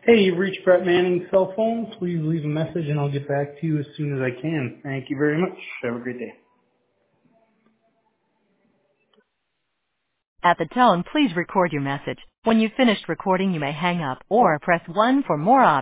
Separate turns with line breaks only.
Hey, you've reached Brett Manning's cell phone. Please leave a message and I'll get back to you as soon as I can. Thank you very much. Have a great day.
At the tone, please record your message. When you've finished recording, you may hang up or press 1 for more options.